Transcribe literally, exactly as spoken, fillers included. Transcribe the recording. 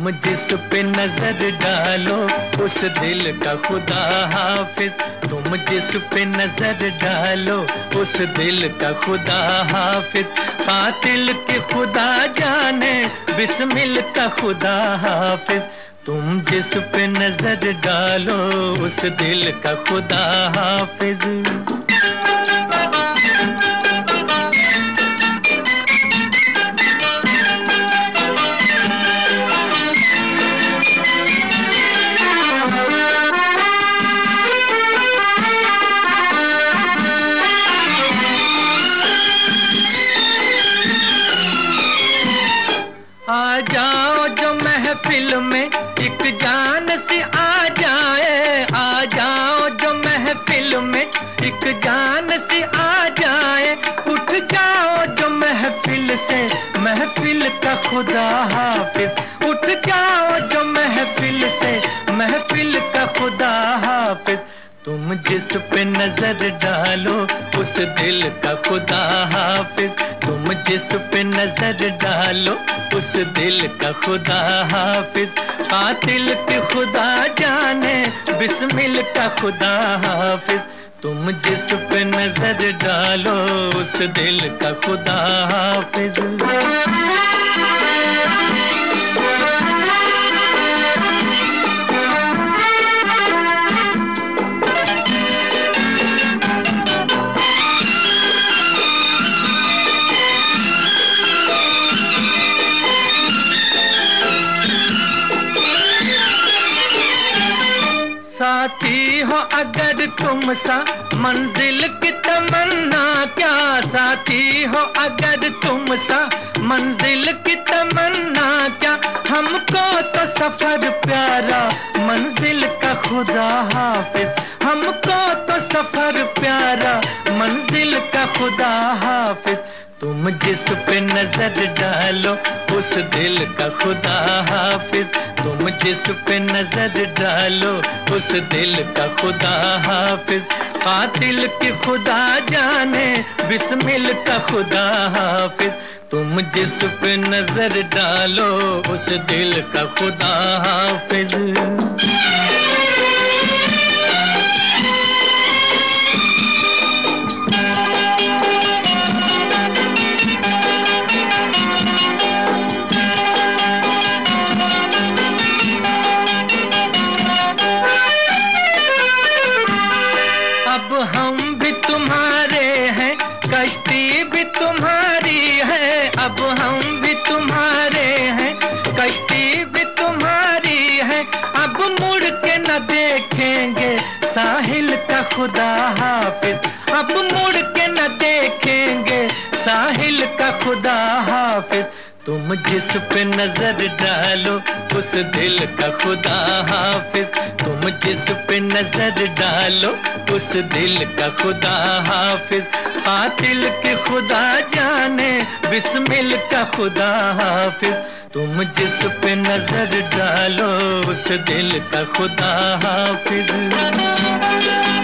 तुम जिस पे नजर डालो उस दिल का खुदा हाफिज। तुम जिस पे नजर डालो उस दिल का खुदा हाफिज। कातिल के खुदा जाने बिस्मिल का खुदा हाफिज। तुम जिस पे नजर डालो उस दिल का खुदा हाफिज। आ जाओ जो महफिल में एक जान सी आ जाए। आ जाओ जो महफिल में एक जान सी आ जाए। उठ जाओ जो महफिल से महफिल का खुदा हाफिज। उठ जाओ जो महफिल से महफिल का खुदा हाफिज। तुम जिस पे नजर डालो उस दिल का खुदा हाफिज। तुम जिस पे नजर डालो उस दिल का खुदा हाफिज। कातिल के खुदा जाने बिस्मिल का खुदा हाफिज। तुम जिस पे नजर डालो उस दिल का खुदा हाफिज। साथी हो अगर तुम सा मंजिल की तमन्ना क्या। साथी हो अगर तुम सा मंजिल की तमन्ना क्या। हमको तो सफर प्यारा मंजिल का खुदा हाफिज। हमको तो सफर प्यारा मंजिल का खुदा हाफिज। तुम जिस पे नजर डालो उस दिल का खुदा हाफिज। तुम जिस पे नजर डालो उस दिल का खुदा हाफिज। कातिल के खुदा जाने बिस्मिल का खुदा हाफिज। तुम जिस पे नजर डालो उस दिल का खुदा हाफिज। अब हम भी तुम्हारे हैं कश्ती भी तुम्हारी है। अब हम भी तुम्हारे हैं कश्ती भी तुम्हारी है। अब मुड़ के न देखेंगे साहिल का खुदा हाफिज। अब मुड़ के न देखेंगे साहिल का खुदा हाफिज। तुम जिस पे नजर डालो उस दिल का खुदा हाफिज। तुम जिस पे नजर डालो उस दिल का खुदा हाफिज। कातिल के खुदा जाने बिस्मिल का खुदा हाफिज। तुम जिस पे नजर डालो उस दिल का खुदा हाफिज।